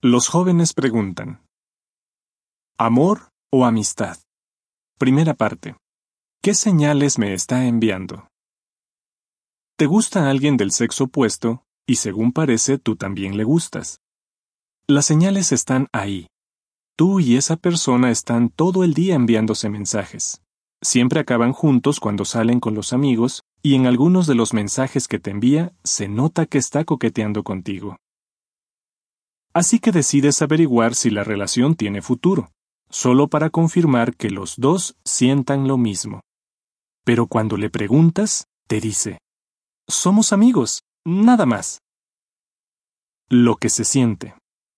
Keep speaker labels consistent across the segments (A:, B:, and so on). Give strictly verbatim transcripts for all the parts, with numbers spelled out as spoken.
A: Los jóvenes preguntan: ¿amor o amistad? Primera parte. ¿Qué señales me está enviando? ¿Te gusta alguien del sexo opuesto y según parece tú también le gustas? Las señales están ahí. Tú y esa persona están todo el día enviándose mensajes. Siempre acaban juntos cuando salen con los amigos y en algunos de los mensajes que te envía se nota que está coqueteando contigo. Así que decides averiguar si la relación tiene futuro, solo para confirmar que los dos sientan lo mismo. Pero cuando le preguntas, te dice: somos amigos, nada más. Lo que se siente.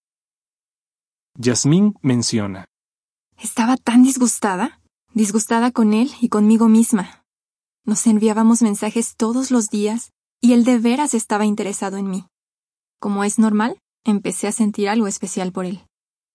A: Yasmín menciona:
B: Estaba tan disgustada, disgustada con él y conmigo misma. Nos enviábamos mensajes todos los días y él de veras estaba interesado en mí. Como es normal, empecé a sentir algo especial por él.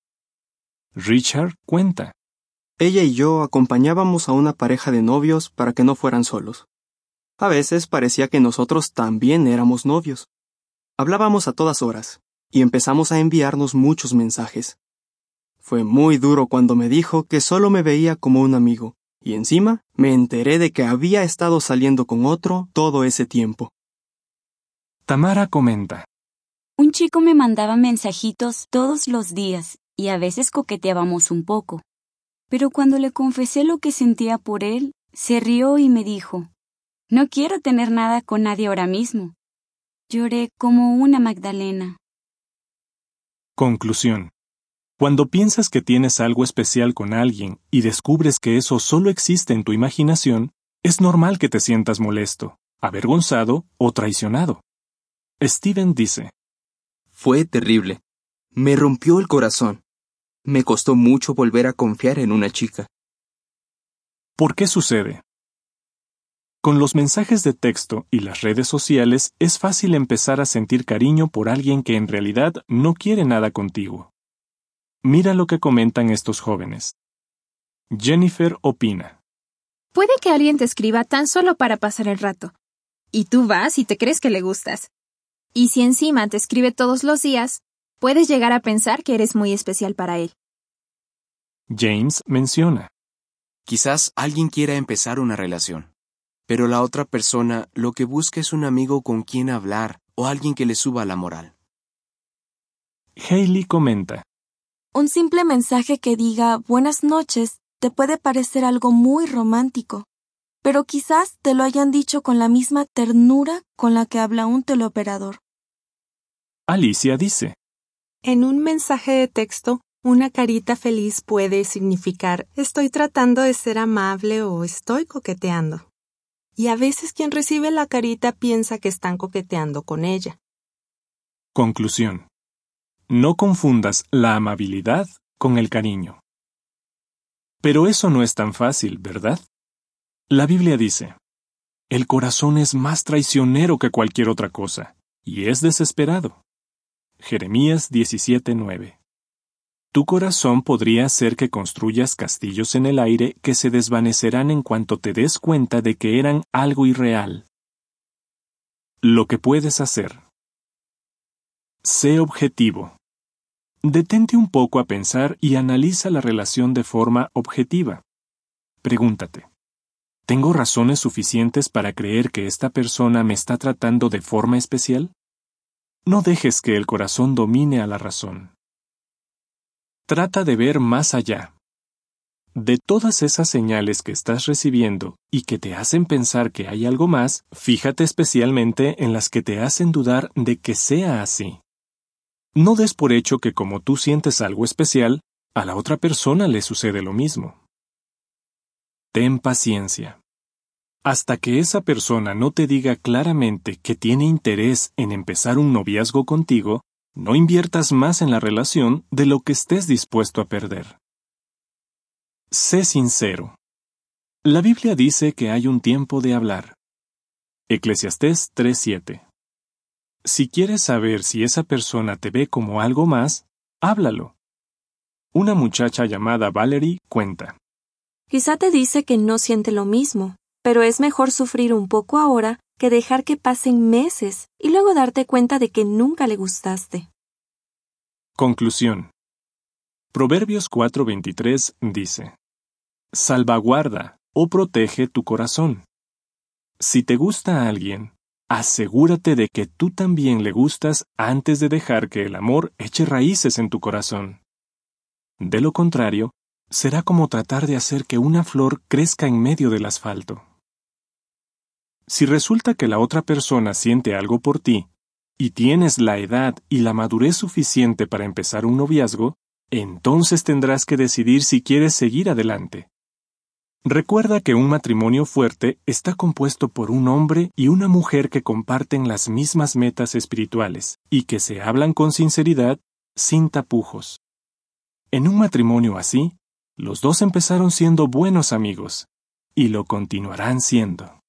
A: Richard cuenta:
C: Ella y yo acompañábamos a una pareja de novios para que no fueran solos. A veces parecía que nosotros también éramos novios. Hablábamos a todas horas y empezamos a enviarnos muchos mensajes. Fue muy duro cuando me dijo que solo me veía como un amigo, y encima me enteré de que había estado saliendo con otro todo ese tiempo.
A: Tamara comenta:
D: Un chico me mandaba mensajitos todos los días y a veces coqueteábamos un poco. Pero cuando le confesé lo que sentía por él, se rió y me dijo: no quiero tener nada con nadie ahora mismo. Lloré como una Magdalena.
A: Conclusión. Cuando piensas que tienes algo especial con alguien y descubres que eso solo existe en tu imaginación, es normal que te sientas molesto, avergonzado o traicionado. Steven dice:
E: Fue terrible. Me rompió el corazón. Me costó mucho volver a confiar en una chica.
A: ¿Por qué sucede? Con los mensajes de texto y las redes sociales es fácil empezar a sentir cariño por alguien que en realidad no quiere nada contigo. Mira lo que comentan estos jóvenes. Jennifer opina:
F: Puede que alguien te escriba tan solo para pasar el rato, y tú vas y te crees que le gustas. Y si encima te escribe todos los días, puedes llegar a pensar que eres muy especial para él.
A: James menciona:
G: Quizás alguien quiera empezar una relación, pero la otra persona lo que busca es un amigo con quien hablar o alguien que le suba la moral.
A: Hailey comenta:
H: Un simple mensaje que diga buenas noches te puede parecer algo muy romántico, pero quizás te lo hayan dicho con la misma ternura con la que habla un teleoperador.
A: Alicia dice:
I: En un mensaje de texto, una carita feliz puede significar estoy tratando de ser amable o estoy coqueteando. Y a veces quien recibe la carita piensa que están coqueteando con ella.
A: Conclusión. No confundas la amabilidad con el cariño. Pero eso no es tan fácil, ¿verdad? La Biblia dice: el corazón es más traicionero que cualquier otra cosa, y es desesperado. Jeremías diecisiete nueve. Tu corazón podría hacer que construyas castillos en el aire que se desvanecerán en cuanto te des cuenta de que eran algo irreal. Lo que puedes hacer. Sé objetivo. Detente un poco a pensar y analiza la relación de forma objetiva. Pregúntate: ¿tengo razones suficientes para creer que esta persona me está tratando de forma especial? No dejes que el corazón domine a la razón. Trata de ver más allá. De todas esas señales que estás recibiendo y que te hacen pensar que hay algo más, fíjate especialmente en las que te hacen dudar de que sea así. No des por hecho que como tú sientes algo especial, a la otra persona le sucede lo mismo. Ten paciencia. Hasta que esa persona no te diga claramente que tiene interés en empezar un noviazgo contigo, no inviertas más en la relación de lo que estés dispuesto a perder. Sé sincero. La Biblia dice que hay un tiempo de hablar. Eclesiastés tres siete. Si quieres saber si esa persona te ve como algo más, háblalo. Una muchacha llamada Valerie cuenta:
H: Quizá te dice que no siente lo mismo, pero es mejor sufrir un poco ahora que dejar que pasen meses y luego darte cuenta de que nunca le gustaste.
A: Conclusión. Proverbios cuatro veintitrés dice: Salvaguarda o protege tu corazón. Si te gusta a alguien, asegúrate de que tú también le gustas antes de dejar que el amor eche raíces en tu corazón. De lo contrario, será como tratar de hacer que una flor crezca en medio del asfalto. Si resulta que la otra persona siente algo por ti, y tienes la edad y la madurez suficiente para empezar un noviazgo, entonces tendrás que decidir si quieres seguir adelante. Recuerda que un matrimonio fuerte está compuesto por un hombre y una mujer que comparten las mismas metas espirituales y que se hablan con sinceridad, sin tapujos. En un matrimonio así, los dos empezaron siendo buenos amigos y lo continuarán siendo.